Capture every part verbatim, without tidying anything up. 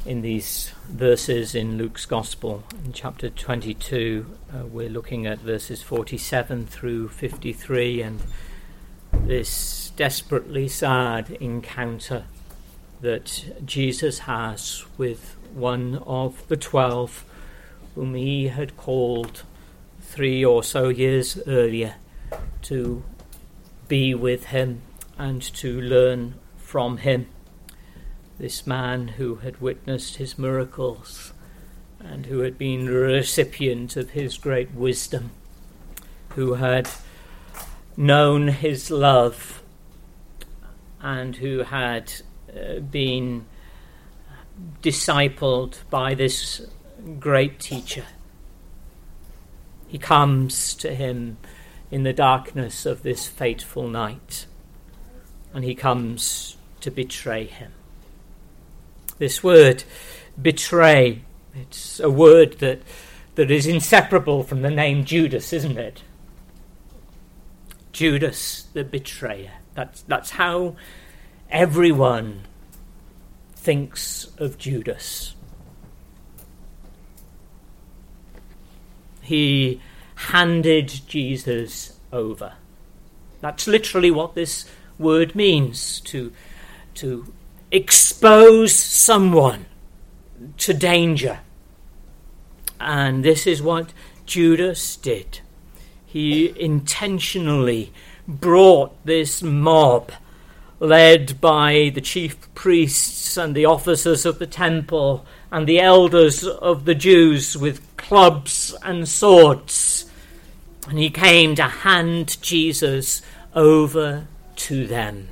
In these verses in Luke's Gospel, in chapter twenty-two, uh, we're looking at verses forty-seven through fifty-three, and this desperately sad encounter that Jesus has with one of the twelve whom he had called three or so years earlier to be with him and to learn from him. This man who had witnessed his miracles and who had been the recipient of his great wisdom, who had known his love and who had uh, been discipled by this great teacher. He comes to him in the darkness of this fateful night, and he comes to betray him. This word, betray, it's a word that, that is inseparable from the name Judas, isn't it? Judas, the betrayer. That's, that's how everyone thinks of Judas. He handed Jesus over. That's literally what this word means, to, to expose someone to danger. And this is what Judas did. He intentionally brought this mob, led by the chief priests and the officers of the temple and the elders of the Jews, with clubs and swords. And he came to hand Jesus over to them.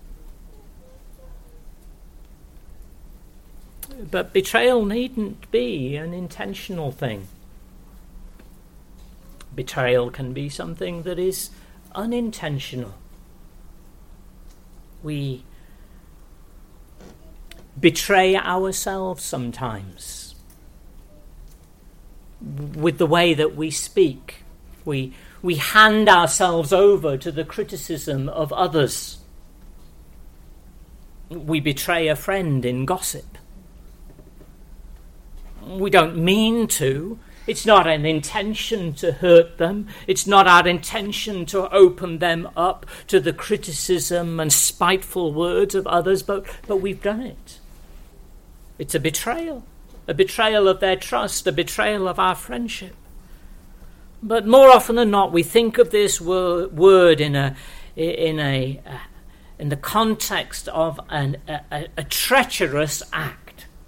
But betrayal needn't be an intentional thing. Betrayal can be something that is unintentional. We betray ourselves sometimes with the way that we speak. We, we hand ourselves over to the criticism of others. We betray a friend in gossip. We don't mean to. It's not an intention to hurt them. It's not our intention to open them up to the criticism and spiteful words of others, but, but we've done it. It's a betrayal, a betrayal of their trust, a betrayal of our friendship. But more often than not, we think of this wor- word in a in a uh, in the context of an, a, a treacherous act.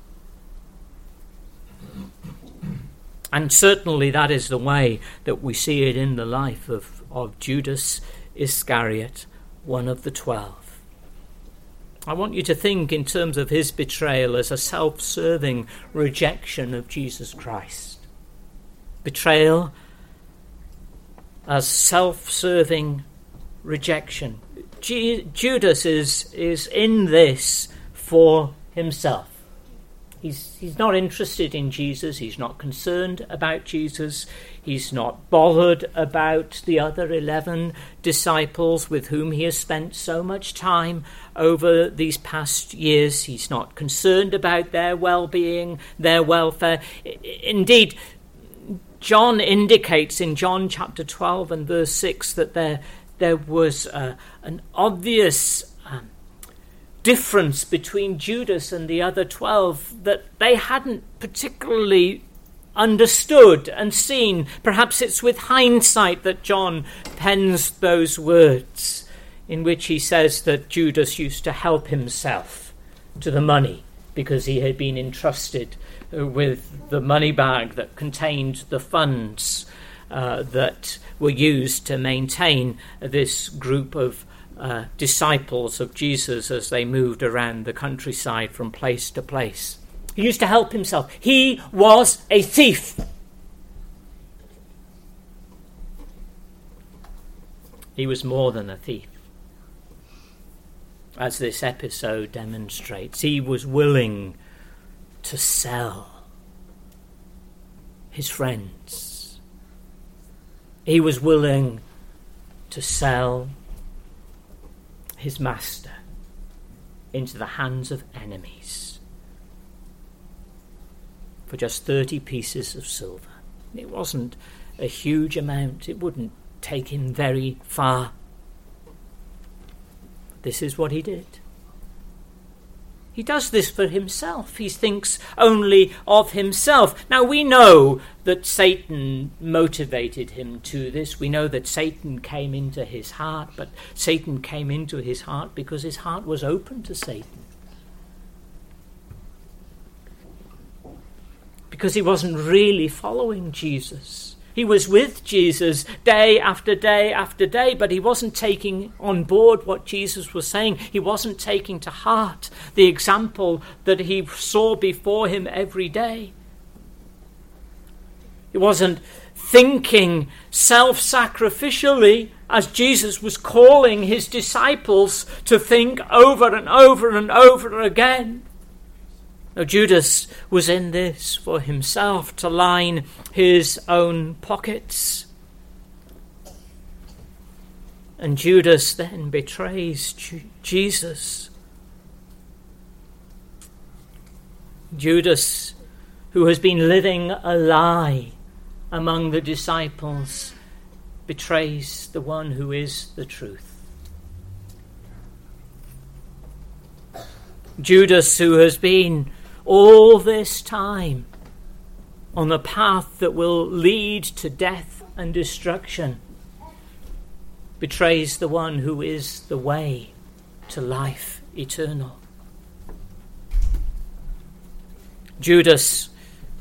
And certainly that is the way that we see it in the life of, of Judas Iscariot, one of the twelve. I want you to think in terms of his betrayal as a self-serving rejection of Jesus Christ. Betrayal as self-serving rejection. G- Judas is, is in this for himself. He's, he's not interested in Jesus. He's not concerned about Jesus. He's not bothered about the other eleven disciples with whom he has spent so much time over these past years. He's not concerned about their well-being, their welfare. Indeed, John indicates in John chapter twelve and verse six that there, there was uh, an obvious um, difference between Judas and the other twelve that they hadn't particularly understood and seen. Perhaps it's with hindsight that John pens those words in which he says that Judas used to help himself to the money because he had been entrusted with the money bag that contained the funds uh, that were used to maintain this group of Uh, disciples of Jesus as they moved around the countryside from place to place. He used to help himself. He was a thief. He was more than a thief. As this episode demonstrates, he was willing to sell his friends. He was willing to sell his master into the hands of enemies. for just thirty pieces of silver. It wasn't a huge amount. It wouldn't take him very far. This is what he did. He does this for himself. He thinks only of himself. Now we know that Satan motivated him to this. We know that Satan came into his heart, but Satan came into his heart because his heart was open to Satan. Because he wasn't really following Jesus. He was with Jesus day after day after day, but he wasn't taking on board what Jesus was saying. He wasn't taking to heart the example that he saw before him every day. He wasn't thinking self-sacrificially as Jesus was calling his disciples to think over and over and over again. Now, Judas was in this for himself, to line his own pockets. And Judas then betrays Ju- Jesus. Judas, who has been living a lie among the disciples, betrays the one who is the truth. Judas, who has been all this time on the path that will lead to death and destruction, betrays the one who is the way to life eternal. Judas,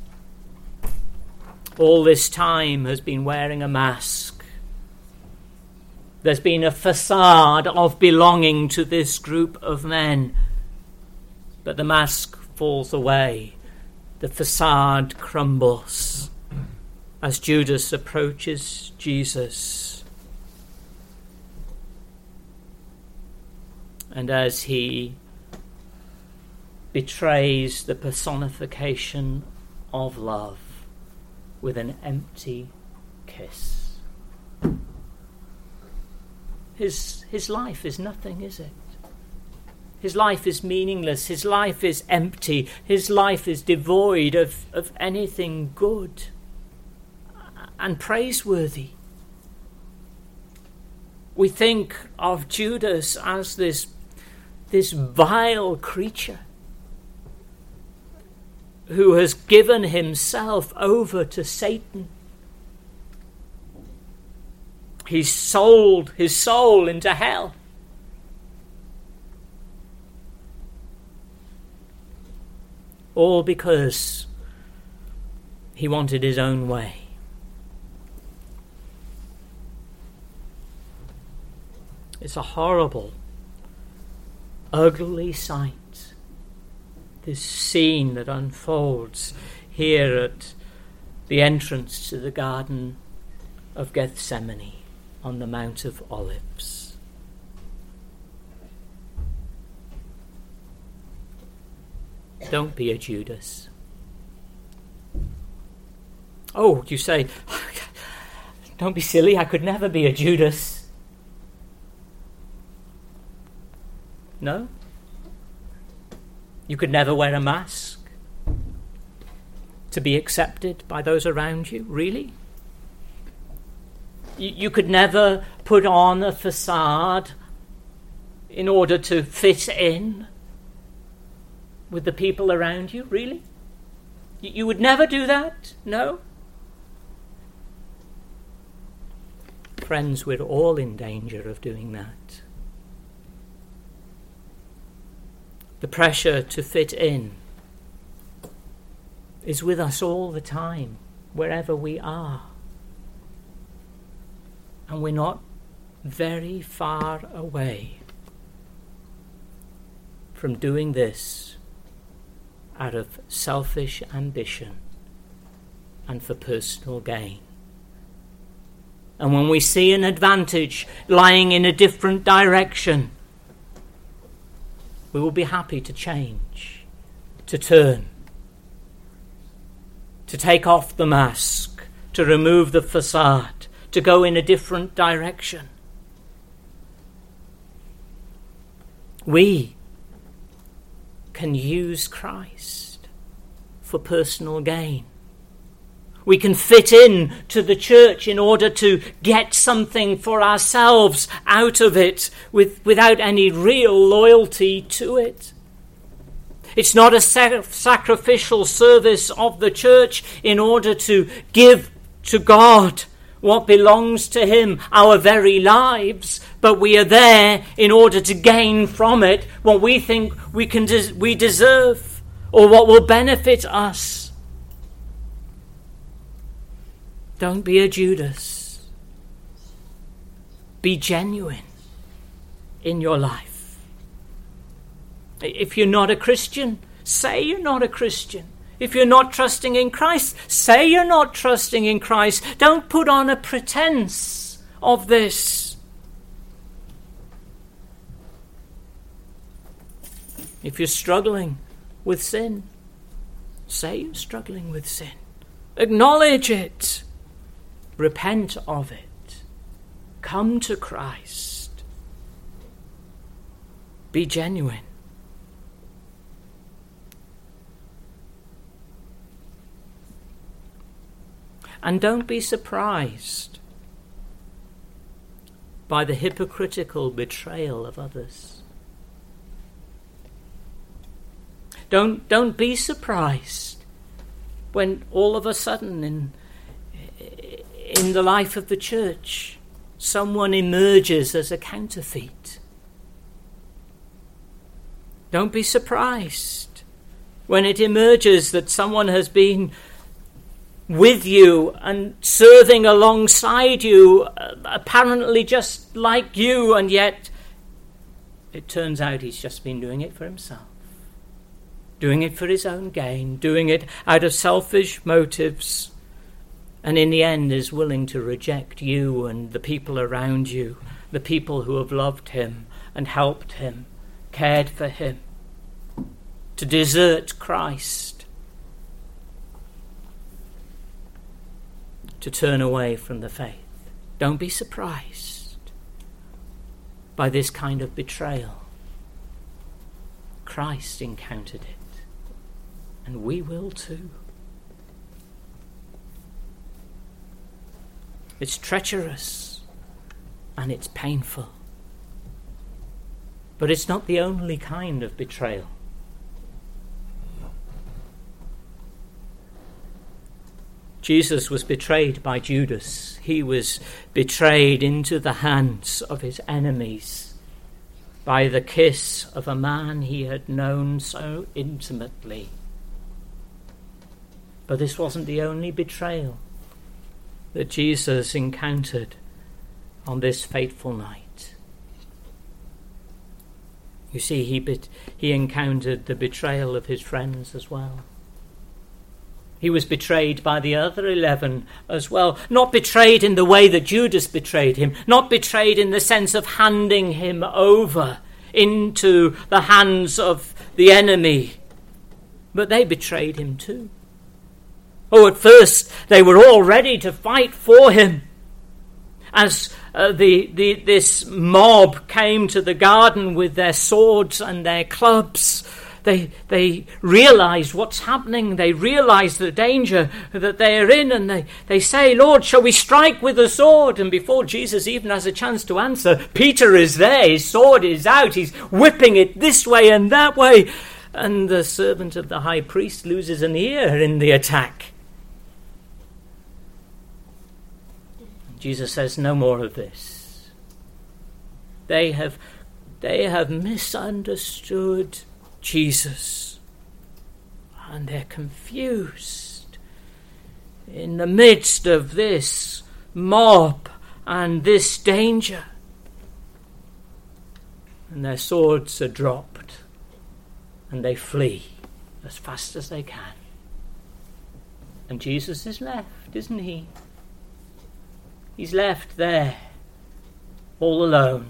all this time, has been wearing a mask. There's been a facade of belonging to this group of men, but the mask falls away. The facade crumbles as Judas approaches Jesus. And as he betrays the personification of love with an empty kiss. His, his life is nothing, is it? His life is meaningless. His life is empty. His life is devoid of, of anything good and praiseworthy. We think of Judas as this, this vile creature who has given himself over to Satan. He's sold his soul into hell. All because he wanted his own way. It's a horrible, ugly sight, this scene that unfolds here at the entrance to the Garden of Gethsemane on the Mount of Olives. Don't be a Judas. Oh, you say, don't be silly, I could never be a Judas. No? You could never wear a mask to be accepted by those around you? Really? You, you could never put on a facade in order to fit in with the people around you? Really? You, you would never do that? No? Friends, we're all in danger of doing that. The pressure to fit in is with us all the time, wherever we are. And we're not very far away from doing this out of selfish ambition and for personal gain. And when we see an advantage lying in a different direction, we will be happy to change, to turn, to take off the mask, to remove the facade, to go in a different direction. We can use Christ for personal gain. We can fit in to the church in order to get something for ourselves out of it with, without any real loyalty to it. It's not a sacrificial service of the church in order to give to God what belongs to him, our very lives, but we are there in order to gain from it what we think we can des- we deserve or what will benefit us. Don't be a Judas. Be genuine in your life. If you're not a Christian, say you're not a Christian. If you're not trusting in Christ, say you're not trusting in Christ. Don't put on a pretense of this. If you're struggling with sin, say you're struggling with sin. Acknowledge it. Repent of it. Come to Christ. Be genuine. And don't be surprised by the hypocritical betrayal of others. Don't, don't be surprised when all of a sudden in, in the life of the church someone emerges as a counterfeit. Don't be surprised when it emerges that someone has been with you and serving alongside you, uh, apparently just like you, and yet it turns out he's just been doing it for himself, doing it for his own gain, doing it out of selfish motives, and in the end is willing to reject you and the people around you, the people who have loved him and helped him, cared for him, to desert Christ, to turn away from the faith. Don't be surprised by this kind of betrayal. Christ encountered it, and we will too. It's treacherous and it's painful, but it's not the only kind of betrayal. Jesus was betrayed by Judas. He was betrayed into the hands of his enemies by the kiss of a man he had known so intimately. But this wasn't the only betrayal that Jesus encountered on this fateful night. You see, he bet- he encountered the betrayal of his friends as well. He was betrayed by the other eleven as well. Not betrayed in the way that Judas betrayed him. Not betrayed in the sense of handing him over into the hands of the enemy. But they betrayed him too. Oh, at first they were all ready to fight for him. As uh, the, the this mob came to the garden with their swords and their clubs, They they realize what's happening. They realize the danger that they are in, and they, they say, "Lord, shall we strike with the sword?" And before Jesus even has a chance to answer, Peter is there. His sword is out. He's whipping it this way and that way. And the servant of the high priest loses an ear in the attack. Jesus says, "No more of this. They have, they have misunderstood Jesus, and they're confused in the midst of this mob and this danger, and their swords are dropped and they flee as fast as they can, and Jesus is left, isn't he? He's left there all alone,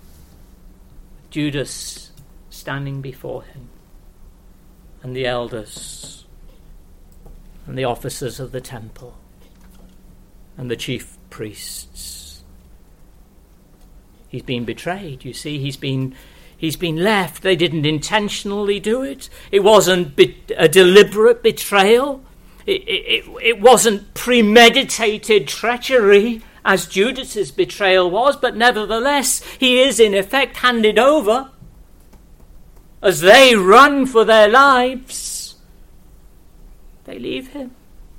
Judas standing before him, and the elders, and the officers of the temple, and the chief priests. He's been betrayed, you see. He's been, He's been left. They didn't intentionally do it. It wasn't be- a deliberate betrayal. It, it, it wasn't premeditated treachery, as Judas's betrayal was, but nevertheless, he is in effect handed over as they run for their lives. They leave him.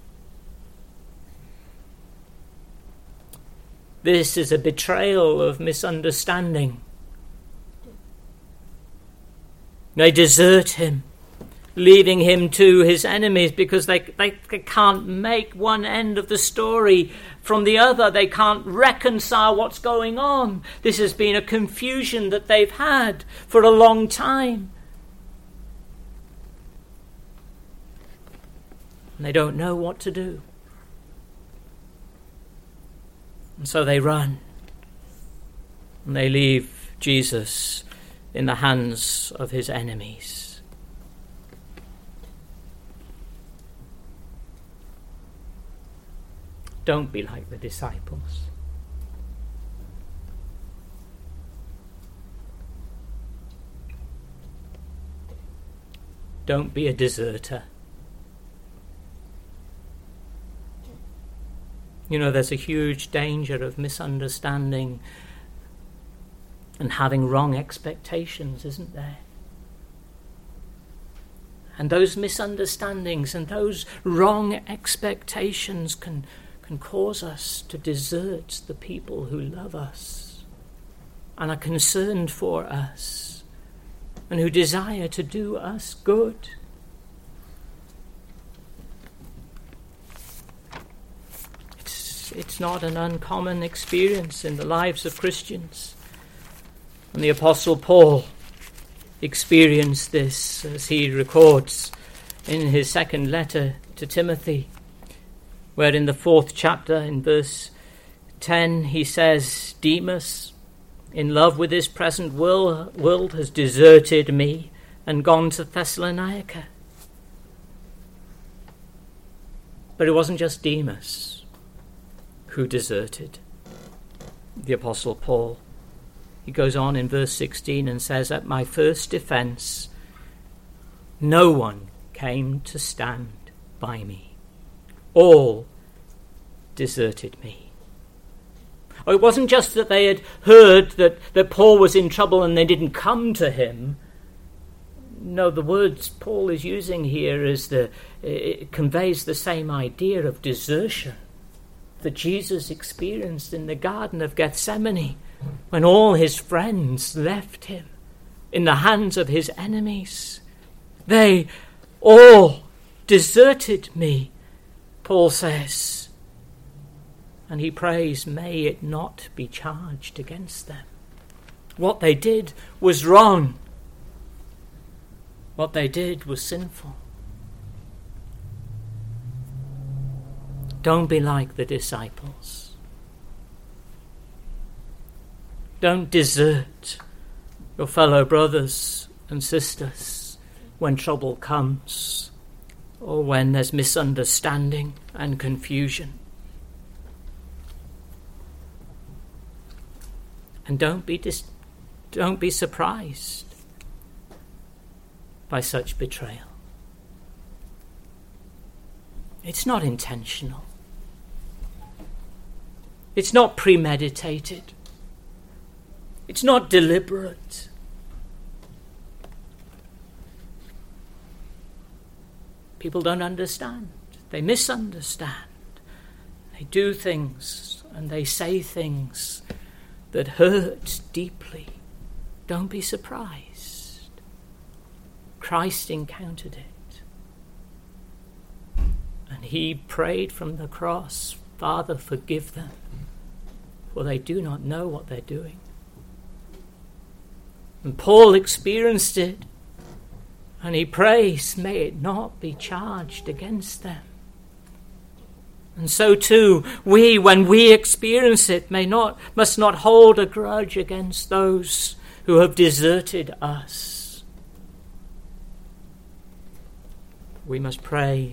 This is a betrayal of misunderstanding. They desert him, leaving him to his enemies because they, they, they can't make one end of the story from the other. They can't reconcile what's going on. This has been a confusion that they've had for a long time. And they don't know what to do. And so they run. And they leave Jesus in the hands of his enemies. Don't be like the disciples. Don't be a deserter. You know, there's a huge danger of misunderstanding and having wrong expectations, isn't there? And those misunderstandings and those wrong expectations can, can cause us to desert the people who love us and are concerned for us and who desire to do us good. It's not an uncommon experience in the lives of Christians. And the Apostle Paul experienced this as he records in his second letter to Timothy, where in the fourth chapter, in verse ten, he says, Demas, in love with this present world, world has deserted me and gone to Thessalonica. But it wasn't just Demas who deserted the Apostle Paul. He goes on in verse sixteen and says, at my first defense, no one came to stand by me. All deserted me. Oh, it wasn't just that they had heard that, that Paul was in trouble and they didn't come to him. No, the words Paul is using here is the, it conveys the same idea of desertion that Jesus experienced in the Garden of Gethsemane when all his friends left him in the hands of his enemies. They all deserted me, Paul says. And he prays, may it not be charged against them. What they did was wrong. What they did was sinful. Don't be like the disciples. Don't desert your fellow brothers and sisters when trouble comes or when there's misunderstanding and confusion. And don't be dis- don't be surprised by such betrayal. It's not intentional. It's not premeditated. It's not deliberate. People don't understand. They misunderstand. They do things and they say things that hurt deeply. Don't be surprised. Christ encountered it. And he prayed from the cross, Father, forgive them, for they do not know what they're doing. And Paul experienced it, and he prays, may it not be charged against them. And so too, we, when we experience it, may not, must not hold a grudge against those who have deserted us. We must pray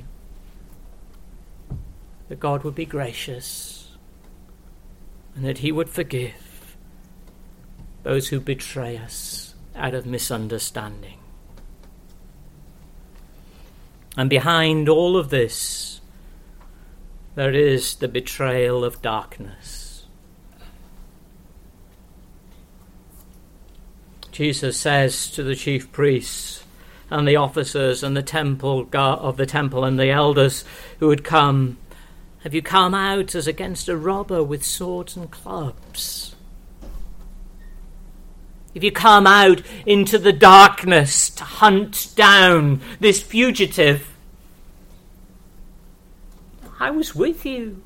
that God would be gracious and that he would forgive those who betray us out of misunderstanding. And behind all of this, there is the betrayal of darkness. Jesus says to the chief priests and the officers and the temple of the temple and the elders who had come, "Have you come out as against a robber with swords and clubs? If you come out into the darkness to hunt down this fugitive, I was with you.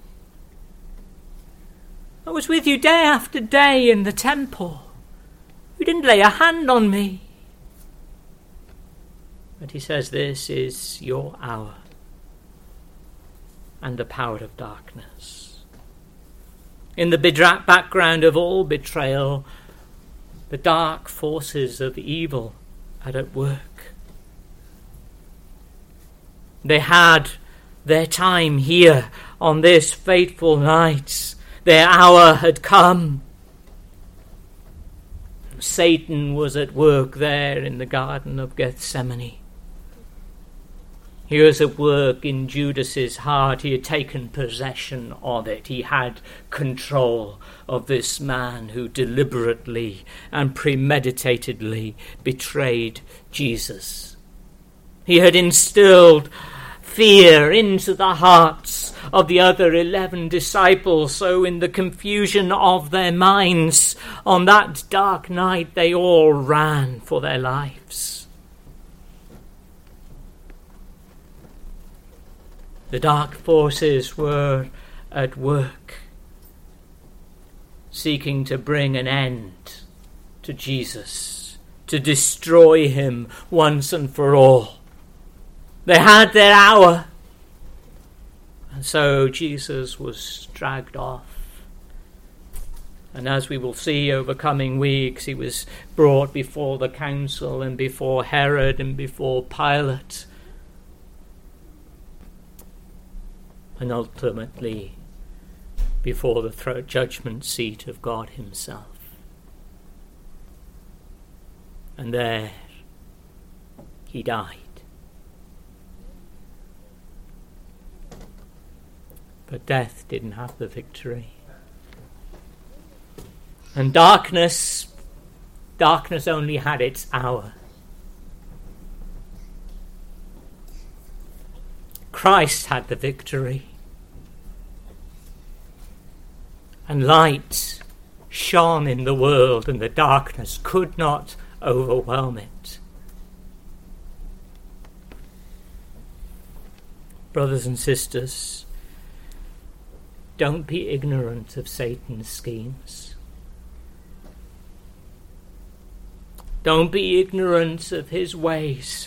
I was with you day after day in the temple. You didn't lay a hand on me." But he says this is your hour and the power of darkness. In the bedra- background of all betrayal, the dark forces of evil are at work. They had their time here on this fateful night. Their hour had come. Satan was at work there in the Garden of Gethsemane. He was at work in Judas's heart. He had taken possession of it. He had control of this man who deliberately and premeditatedly betrayed Jesus. He had instilled fear into the hearts of the other eleven disciples, so in the confusion of their minds on that dark night they all ran for their lives. The dark forces were at work, seeking to bring an end to Jesus, to destroy him once and for all. They had their hour, and so Jesus was dragged off. And as we will see over coming weeks, he was brought before the council and before Herod and before Pilate, and ultimately before the thro- judgment seat of God himself. And there he died. But death didn't have the victory. And darkness, darkness only had its hour. Christ had the victory. And light shone in the world, and the darkness could not overwhelm it. Brothers and sisters, don't be ignorant of Satan's schemes. Don't be ignorant of his ways.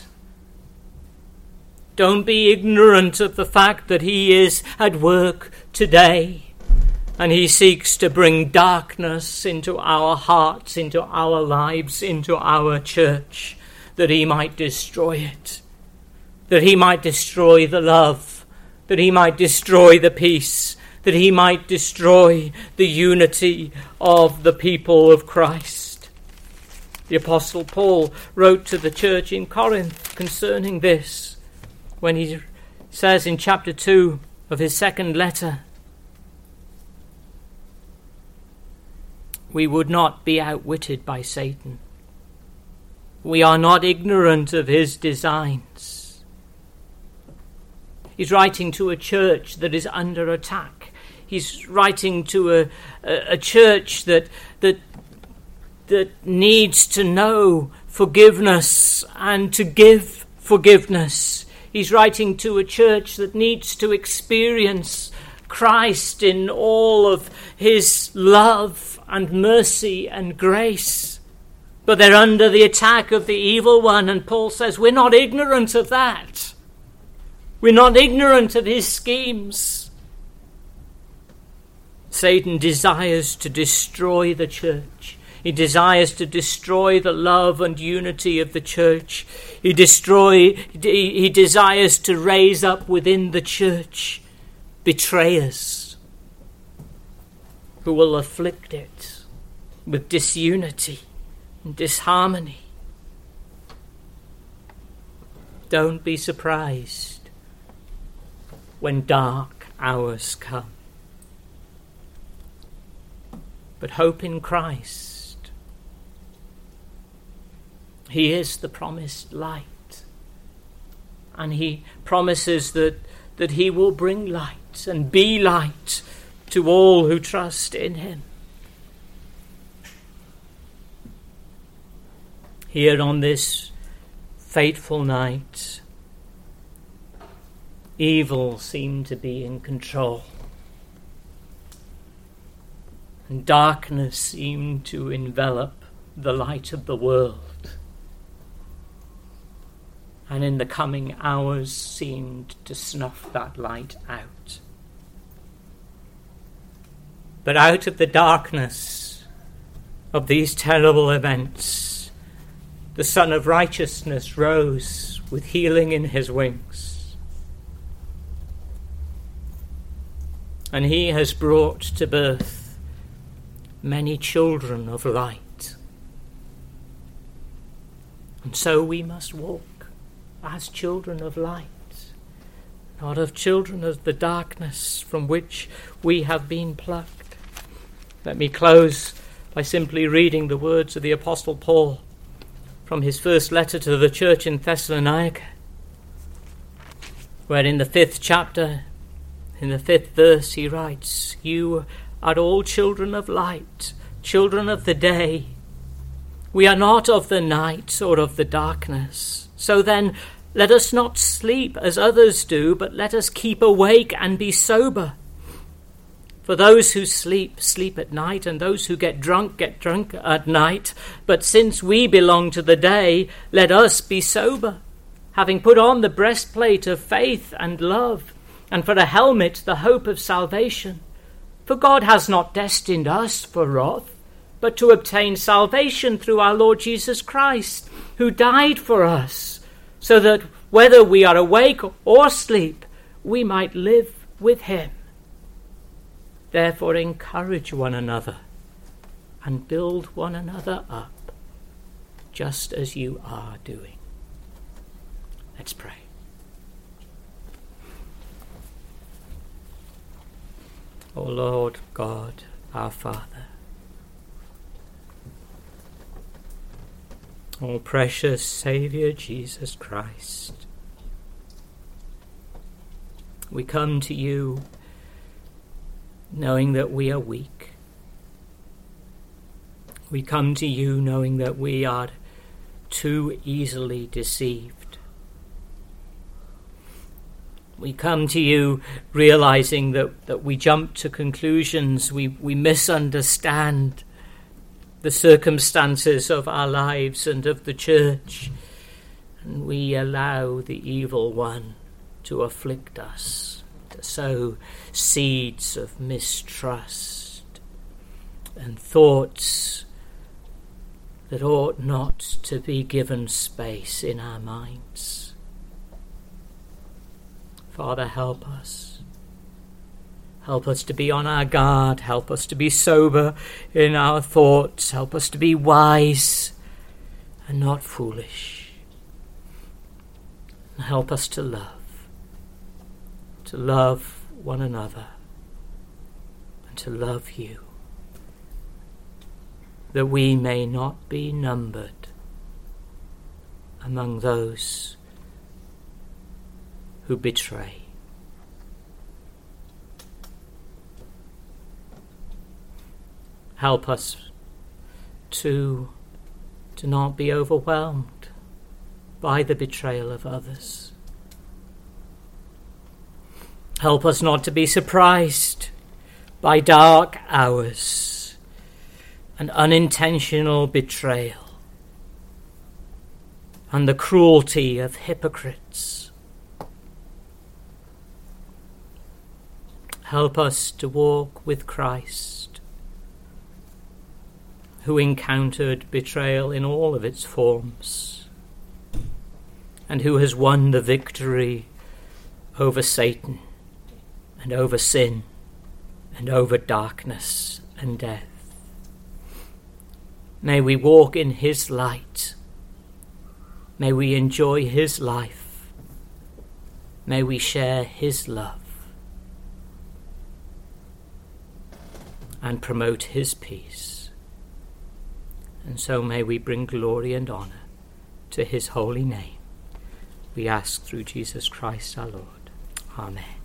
Don't be ignorant of the fact that he is at work today. And he seeks to bring darkness into our hearts, into our lives, into our church, that he might destroy it, that he might destroy the love, that he might destroy the peace, that he might destroy the unity of the people of Christ. The Apostle Paul wrote to the church in Corinth concerning this, when he says in chapter two of his second letter, we would not be outwitted by Satan. We are not ignorant of his designs. He's writing to a church that is under attack. He's writing to a, a, a church that, that, that needs to know forgiveness and to give forgiveness. He's writing to a church that needs to experience Christ in all of his love and mercy and grace. But they're under the attack of the evil one, and Paul says we're not ignorant of that. We're not ignorant of his schemes. Satan desires to destroy the church. He desires to destroy the love and unity of the church. He destroy. He desires to raise up within the church betrayers who will afflict it with disunity and disharmony. don't be surprised when dark hours come. But hope in Christ. He is the promised light. And he promises that, that he will bring light and be light to all who trust in him. Here on this fateful night, evil seemed to be in control, and darkness seemed to envelop the light of the world, and in the coming hours seemed to snuff that light out. But out of the darkness of these terrible events, the Son of Righteousness rose with healing in his wings. And he has brought to birth many children of light. And so we must walk as children of light, not of children of the darkness from which we have been plucked. Let me close by simply reading the words of the Apostle Paul from his first letter to the church in Thessalonica, where in the fifth chapter, in the fifth verse, he writes, "You are all children of light, children of the day. We are not of the night or of the darkness. So then, let us not sleep as others do, but let us keep awake and be sober. For those who sleep, sleep at night, and those who get drunk, get drunk at night. But since we belong to the day, let us be sober, having put on the breastplate of faith and love, and for a helmet the hope of salvation. For God has not destined us for wrath, but to obtain salvation through our Lord Jesus Christ, who died for us, so that whether we are awake or asleep, we might live with him. Therefore encourage one another and build one another up, just as you are doing." Let's pray. O Lord God, our Father, O precious Saviour Jesus Christ, we come to you knowing that we are weak. We come to you knowing that we are too easily deceived. We come to you realizing that, that we jump to conclusions, we, we misunderstand the circumstances of our lives and of the church, and we allow the evil one to afflict us, to sow seeds of mistrust and thoughts that ought not to be given space in our minds. Father, help us. Help us to be on our guard. Help us to be sober in our thoughts. Help us to be wise and not foolish. And help us to love. To love one another and to love you, that we may not be numbered among those who betray. Help us to, to not be overwhelmed by the betrayal of others. Help us not to be surprised by dark hours and unintentional betrayal and the cruelty of hypocrites. Help us to walk with Christ, who encountered betrayal in all of its forms and who has won the victory over Satan and over sin and over darkness and death. May we walk in his light. May we enjoy his life May we share his love and promote his peace. And so may we bring glory and honour to his holy name. We ask through Jesus Christ our Lord. Amen.